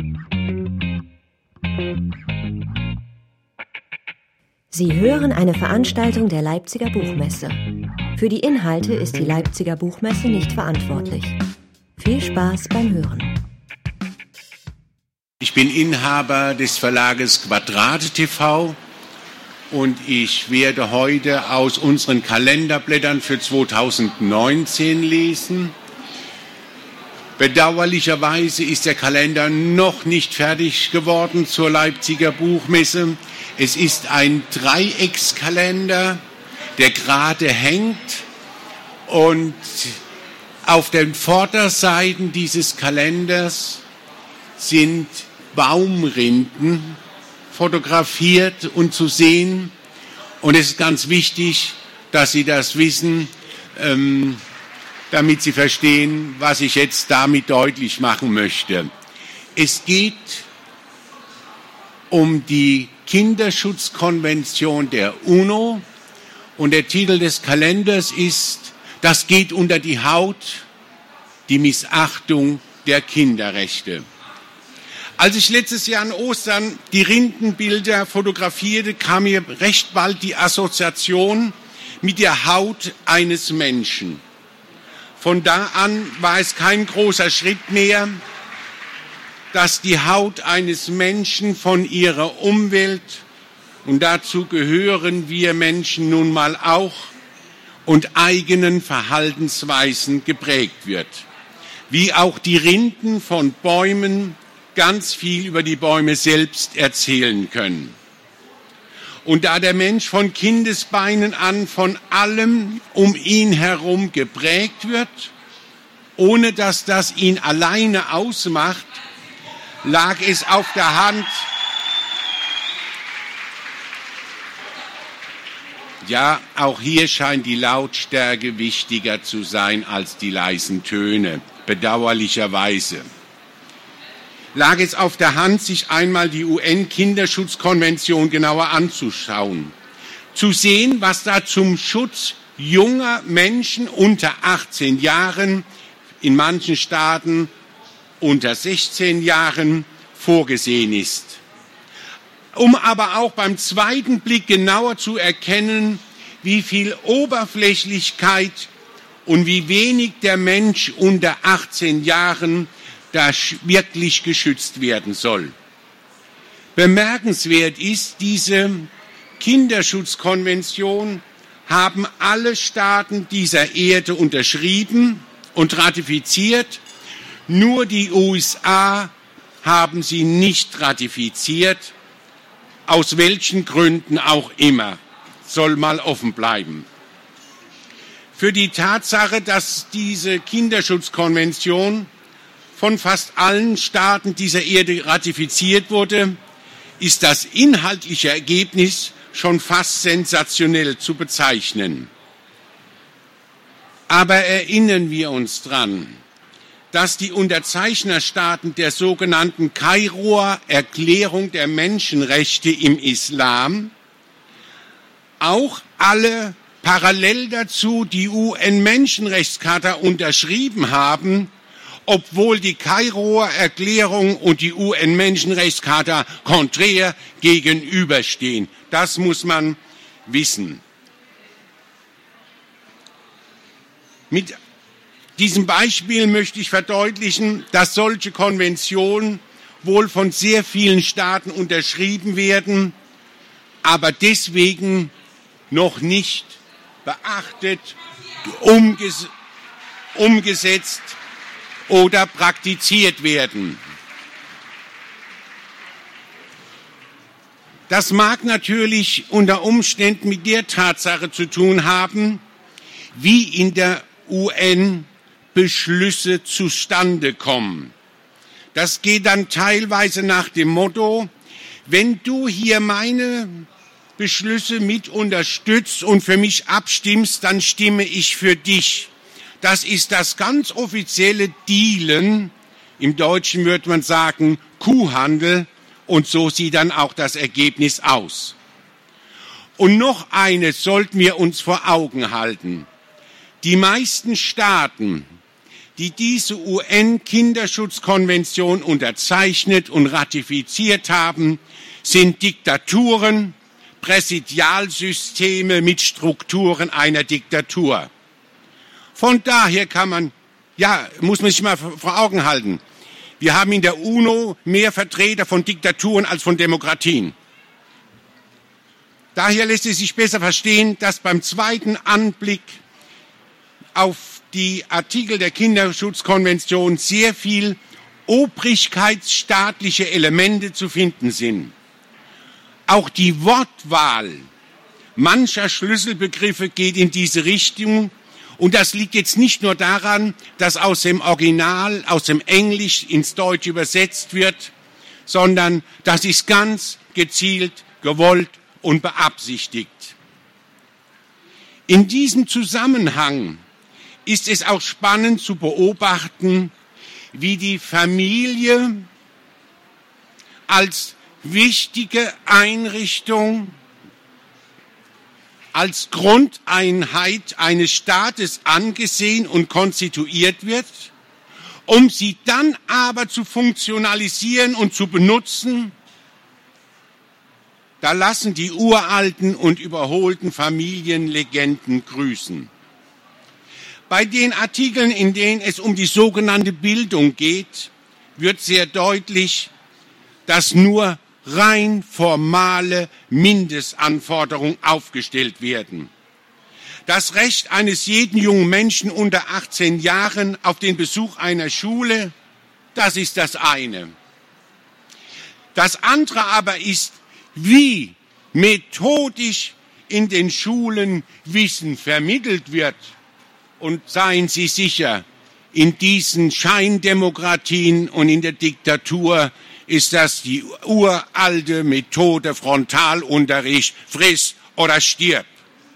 Sie hören eine Veranstaltung der Leipziger Buchmesse. Für die Inhalte ist die Leipziger Buchmesse nicht verantwortlich. Viel Spaß beim Hören. Ich bin Inhaber des Verlages Quadrate TV und ich werde heute aus unseren Kalenderblättern für 2019 lesen. Bedauerlicherweise ist der Kalender noch nicht fertig geworden zur Leipziger Buchmesse. Es ist ein Dreieckskalender, der gerade hängt, und auf den Vorderseiten dieses Kalenders sind Baumrinden fotografiert und zu sehen. Und es ist ganz wichtig, dass Sie das wissen, damit Sie verstehen, was ich jetzt damit deutlich machen möchte. Es geht um die Kinderschutzkonvention der UNO und der Titel des Kalenders ist "Das geht unter die Haut, die Missachtung der Kinderrechte". Als ich letztes Jahr an Ostern die Rindenbilder fotografierte, kam mir recht bald die Assoziation mit der Haut eines Menschen. Von da an war es kein großer Schritt mehr, dass die Haut eines Menschen von ihrer Umwelt, und dazu gehören wir Menschen nun mal auch, und eigenen Verhaltensweisen geprägt wird. Wie auch die Rinden von Bäumen ganz viel über die Bäume selbst erzählen können. Und da der Mensch von Kindesbeinen an von allem um ihn herum geprägt wird, ohne dass das ihn alleine ausmacht, lag es auf der Hand, ja, auch hier scheint die Lautstärke wichtiger zu sein als die leisen Töne, bedauerlicherweise. Lag es auf der Hand, sich einmal die UN-Kinderschutzkonvention genauer anzuschauen, zu sehen, was da zum Schutz junger Menschen unter 18 Jahren, in manchen Staaten unter 16 Jahren vorgesehen ist. Um aber auch beim zweiten Blick genauer zu erkennen, wie viel Oberflächlichkeit und wie wenig der Mensch unter 18 Jahren da wirklich geschützt werden soll. Bemerkenswert ist, diese Kinderschutzkonvention haben alle Staaten dieser Erde unterschrieben und ratifiziert. Nur die USA haben sie nicht ratifiziert, aus welchen Gründen auch immer, soll mal offen bleiben. Für die Tatsache, dass diese Kinderschutzkonvention von fast allen Staaten dieser Erde ratifiziert wurde, ist das inhaltliche Ergebnis schon fast sensationell zu bezeichnen. Aber erinnern wir uns dran, dass die Unterzeichnerstaaten der sogenannten Kairoer Erklärung der Menschenrechte im Islam auch alle parallel dazu die UN-Menschenrechtscharta unterschrieben haben, obwohl die Kairoer Erklärung und die UN-Menschenrechtscharta konträr gegenüberstehen. Das muss man wissen. Mit diesem Beispiel möchte ich verdeutlichen, dass solche Konventionen wohl von sehr vielen Staaten unterschrieben werden, aber deswegen noch nicht beachtet, umgesetzt oder praktiziert werden. Das mag natürlich unter Umständen mit der Tatsache zu tun haben, wie in der UN Beschlüsse zustande kommen. Das geht dann teilweise nach dem Motto: Wenn du hier meine Beschlüsse mit unterstützt und für mich abstimmst, dann stimme ich für dich. Das ist das ganz offizielle Dealen. Im Deutschen würde man sagen Kuhhandel. Und so sieht dann auch das Ergebnis aus. Und noch eines sollten wir uns vor Augen halten. Die meisten Staaten die diese UN-Kinderschutzkonvention unterzeichnet und ratifiziert haben, sind Diktaturen, Präsidialsysteme mit Strukturen einer Diktatur. Von daher muss man sich mal vor Augen halten, wir haben in der UNO mehr Vertreter von Diktaturen als von Demokratien. Daher lässt es sich besser verstehen, dass beim zweiten Anblick auf die Artikel der Kinderschutzkonvention sehr viel obrigkeitsstaatliche Elemente zu finden sind. Auch die Wortwahl mancher Schlüsselbegriffe geht in diese Richtung. Und das liegt jetzt nicht nur daran, dass aus dem Original, aus dem Englisch ins Deutsche übersetzt wird, sondern das ist ganz gezielt, gewollt und beabsichtigt. In diesem Zusammenhang ist es auch spannend zu beobachten, wie die Familie als wichtige Einrichtung, als Grundeinheit eines Staates angesehen und konstituiert wird, um sie dann aber zu funktionalisieren und zu benutzen. Da lassen die uralten und überholten Familienlegenden grüßen. Bei den Artikeln, in denen es um die sogenannte Bildung geht, wird sehr deutlich, dass nur rein formale Mindestanforderungen aufgestellt werden. Das Recht eines jeden jungen Menschen unter 18 Jahren auf den Besuch einer Schule, das ist das eine. Das andere aber ist, wie methodisch in den Schulen Wissen vermittelt wird. Und seien Sie sicher, in diesen Scheindemokratien und in der Diktatur ist das die uralte Methode Frontalunterricht, friss oder stirb.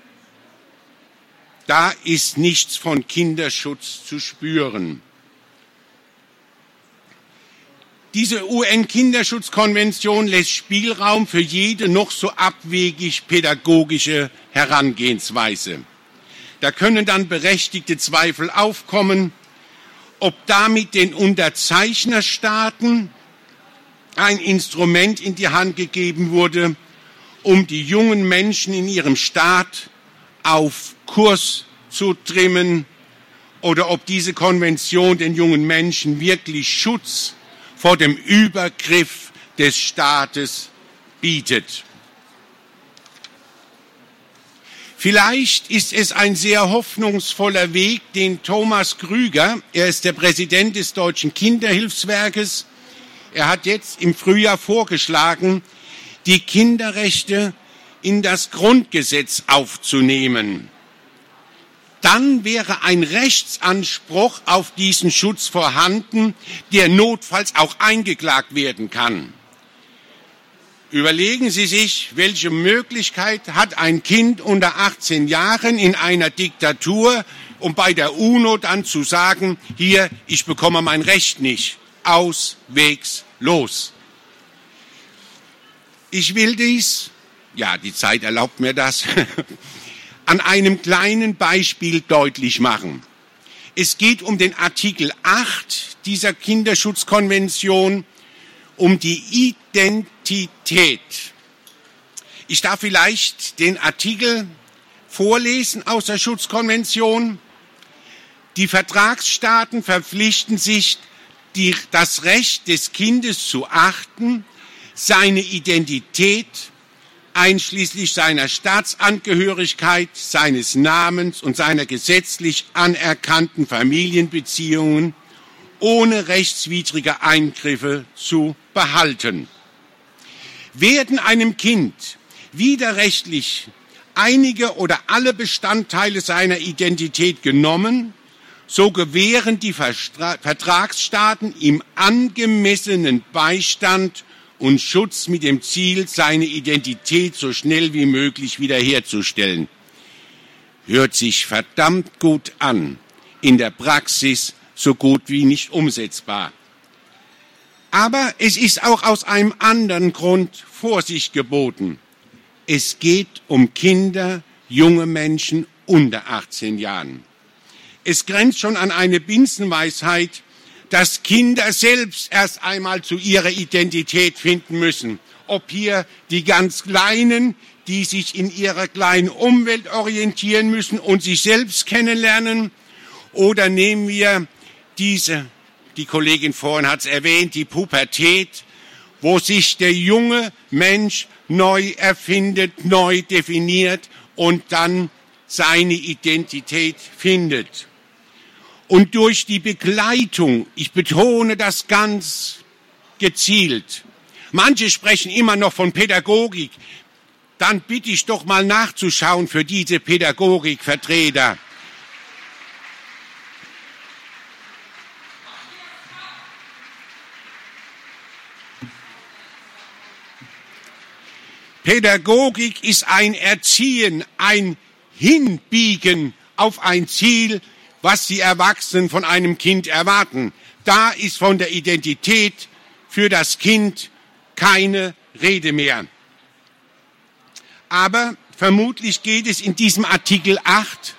Da ist nichts von Kinderschutz zu spüren. Diese UN-Kinderschutzkonvention lässt Spielraum für jede noch so abwegig pädagogische Herangehensweise. Da können dann berechtigte Zweifel aufkommen, ob damit den Unterzeichnerstaaten ein Instrument in die Hand gegeben wurde, um die jungen Menschen in ihrem Staat auf Kurs zu trimmen, oder ob diese Konvention den jungen Menschen wirklich Schutz vor dem Übergriff des Staates bietet. Vielleicht ist es ein sehr hoffnungsvoller Weg, den Thomas Krüger, er ist der Präsident des Deutschen Kinderhilfswerkes, er hat jetzt im Frühjahr vorgeschlagen, die Kinderrechte in das Grundgesetz aufzunehmen. Dann wäre ein Rechtsanspruch auf diesen Schutz vorhanden, der notfalls auch eingeklagt werden kann. Überlegen Sie sich, welche Möglichkeit hat ein Kind unter 18 Jahren in einer Diktatur, um bei der UNO dann zu sagen, hier, ich bekomme mein Recht nicht, auswegslos. Ich will dies, ja, die Zeit erlaubt mir das, an einem kleinen Beispiel deutlich machen. Es geht um den Artikel 8 dieser Kinderschutzkonvention, um die Identität. Ich darf vielleicht den Artikel vorlesen aus der Schutzkonvention. Die Vertragsstaaten verpflichten sich, das Recht des Kindes zu achten, seine Identität, einschließlich seiner Staatsangehörigkeit, seines Namens und seiner gesetzlich anerkannten Familienbeziehungen ohne rechtswidrige Eingriffe zu behalten. Werden einem Kind widerrechtlich einige oder alle Bestandteile seiner Identität genommen, so gewähren die Vertragsstaaten ihm angemessenen Beistand und Schutz mit dem Ziel, seine Identität so schnell wie möglich wiederherzustellen. Hört sich verdammt gut an, in der Praxis so gut wie nicht umsetzbar. Aber es ist auch aus einem anderen Grund Vorsicht geboten. Es geht um Kinder, junge Menschen unter 18 Jahren. Es grenzt schon an eine Binsenweisheit, dass Kinder selbst erst einmal zu ihrer Identität finden müssen. Ob hier die ganz Kleinen, die sich in ihrer kleinen Umwelt orientieren müssen und sich selbst kennenlernen, oder nehmen wir die Kollegin vorhin hat es erwähnt, die Pubertät, wo sich der junge Mensch neu erfindet, neu definiert und dann seine Identität findet. Und durch die Begleitung, ich betone das ganz gezielt, manche sprechen immer noch von Pädagogik, dann bitte ich doch mal nachzuschauen für diese Pädagogikvertreter. Pädagogik ist ein Erziehen, ein Hinbiegen auf ein Ziel, was die Erwachsenen von einem Kind erwarten. Da ist von der Identität für das Kind keine Rede mehr. Aber vermutlich geht es in diesem Artikel 8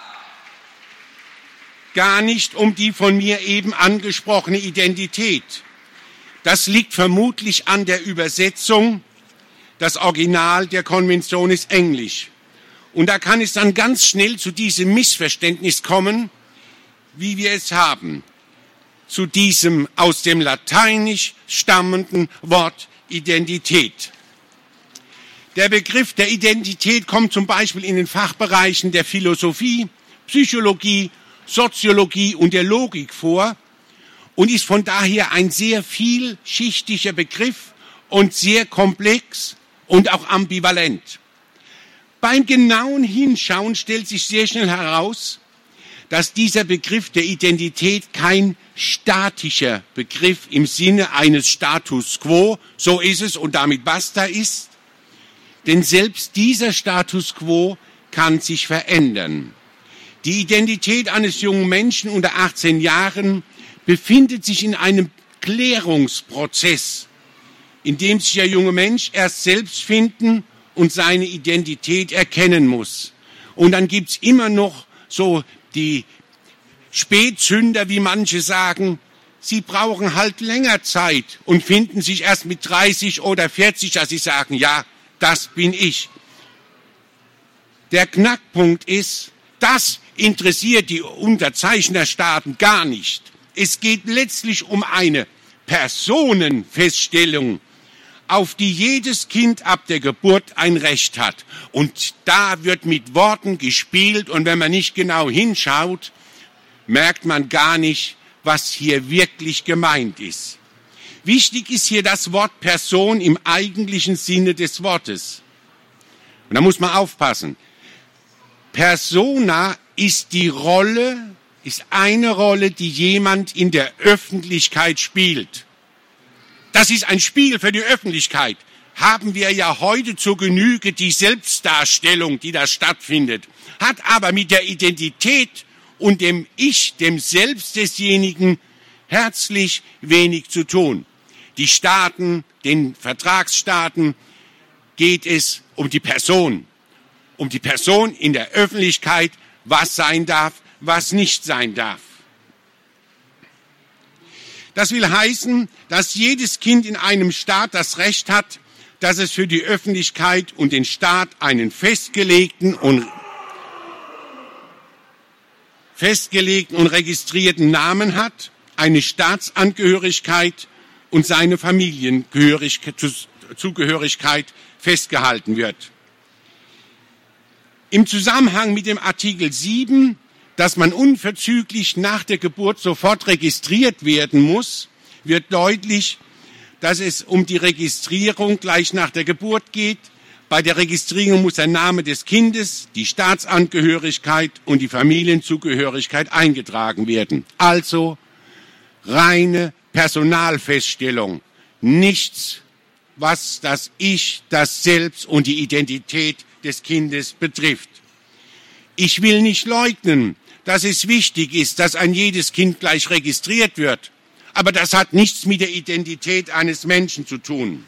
gar nicht um die von mir eben angesprochene Identität. Das liegt vermutlich an der Übersetzung. Das Original der Konvention ist Englisch. Und da kann es dann ganz schnell zu diesem Missverständnis kommen, wie wir es haben, zu diesem aus dem Lateinisch stammenden Wort Identität. Der Begriff der Identität kommt zum Beispiel in den Fachbereichen der Philosophie, Psychologie, Soziologie und der Logik vor und ist von daher ein sehr vielschichtiger Begriff und sehr komplex und auch ambivalent. Beim genauen Hinschauen stellt sich sehr schnell heraus, dass dieser Begriff der Identität kein statischer Begriff im Sinne eines Status quo, so ist es und damit basta ist, denn selbst dieser Status quo kann sich verändern. Die Identität eines jungen Menschen unter 18 Jahren befindet sich in einem Klärungsprozess, in dem sich der junge Mensch erst selbst finden und seine Identität erkennen muss. Und dann gibt's immer noch so die Spätzünder, wie manche sagen, sie brauchen halt länger Zeit und finden sich erst mit 30 oder 40, dass sie sagen, ja, das bin ich. Der Knackpunkt ist, das interessiert die Unterzeichnerstaaten gar nicht. Es geht letztlich um eine Personenfeststellung, auf die jedes Kind ab der Geburt ein Recht hat. Und da wird mit Worten gespielt und wenn man nicht genau hinschaut, merkt man gar nicht, was hier wirklich gemeint ist. Wichtig ist hier das Wort Person im eigentlichen Sinne des Wortes. Und da muss man aufpassen. Persona ist eine Rolle, die jemand in der Öffentlichkeit spielt. Das ist ein Spiel für die Öffentlichkeit. Haben wir ja heute zur Genüge die Selbstdarstellung, die da stattfindet, hat aber mit der Identität und dem Ich, dem Selbst desjenigen, herzlich wenig zu tun. Die Staaten, den Vertragsstaaten geht es um die Person in der Öffentlichkeit, was sein darf, was nicht sein darf. Das will heißen, dass jedes Kind in einem Staat das Recht hat, dass es für die Öffentlichkeit und den Staat einen festgelegten und registrierten Namen hat, eine Staatsangehörigkeit und seine Familienzugehörigkeit festgehalten wird. Im Zusammenhang mit dem Artikel 7, dass man unverzüglich nach der Geburt sofort registriert werden muss, wird deutlich, dass es um die Registrierung gleich nach der Geburt geht. Bei der Registrierung muss der Name des Kindes, die Staatsangehörigkeit und die Familienzugehörigkeit eingetragen werden. Also reine Personalfeststellung, nichts, was das Ich, das Selbst und die Identität des Kindes betrifft. Ich will nicht leugnen, dass es wichtig ist, dass ein jedes Kind gleich registriert wird. Aber das hat nichts mit der Identität eines Menschen zu tun.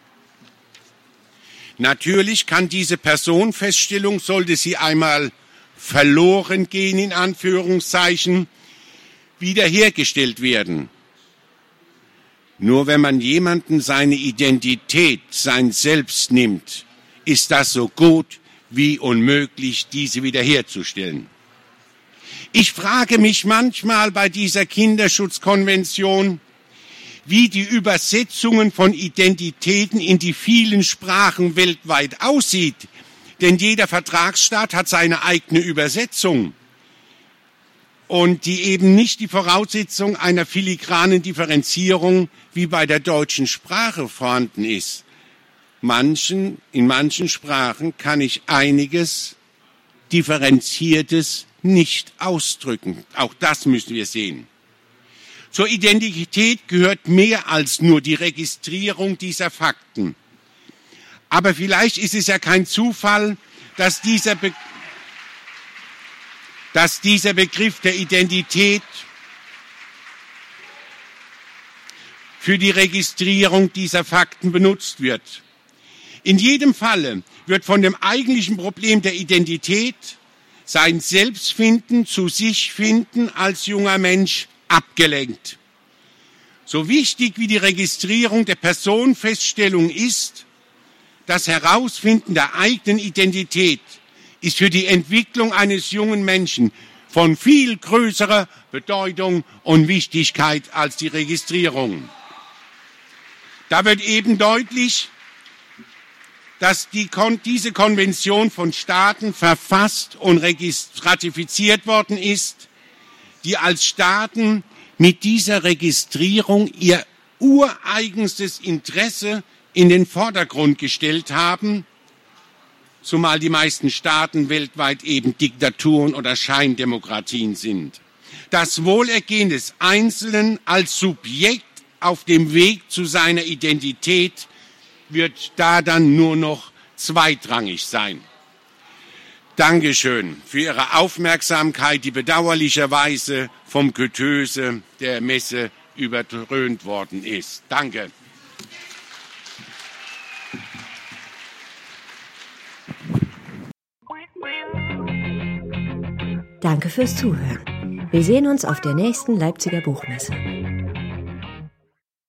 Natürlich kann diese Personenfeststellung, sollte sie einmal verloren gehen, in Anführungszeichen, wiederhergestellt werden. Nur wenn man jemanden seine Identität, sein Selbst nimmt, ist das so gut wie unmöglich, diese wiederherzustellen. Ich frage mich manchmal bei dieser Kinderschutzkonvention, wie die Übersetzungen von Identitäten in die vielen Sprachen weltweit aussieht. Denn jeder Vertragsstaat hat seine eigene Übersetzung. Und die eben nicht die Voraussetzung einer filigranen Differenzierung wie bei der deutschen Sprache vorhanden ist. In manchen Sprachen kann ich einiges Differenziertes nicht ausdrücken. Auch das müssen wir sehen. Zur Identität gehört mehr als nur die Registrierung dieser Fakten. Aber vielleicht ist es ja kein Zufall, dass dieser Begriff der Identität für die Registrierung dieser Fakten benutzt wird. In jedem Falle wird von dem eigentlichen Problem der Identität, sein Selbstfinden, zu sich finden als junger Mensch, abgelenkt. So wichtig wie die Registrierung der Personenfeststellung ist, das Herausfinden der eigenen Identität ist für die Entwicklung eines jungen Menschen von viel größerer Bedeutung und Wichtigkeit als die Registrierung. Da wird eben deutlich, dass diese Konvention von Staaten verfasst und ratifiziert worden ist, die als Staaten mit dieser Registrierung ihr ureigenstes Interesse in den Vordergrund gestellt haben, zumal die meisten Staaten weltweit eben Diktaturen oder Scheindemokratien sind. Das Wohlergehen des Einzelnen als Subjekt auf dem Weg zu seiner Identität wird da dann nur noch zweitrangig sein. Dankeschön für Ihre Aufmerksamkeit, die bedauerlicherweise vom Getöse der Messe überdröhnt worden ist. Danke. Danke fürs Zuhören. Wir sehen uns auf der nächsten Leipziger Buchmesse.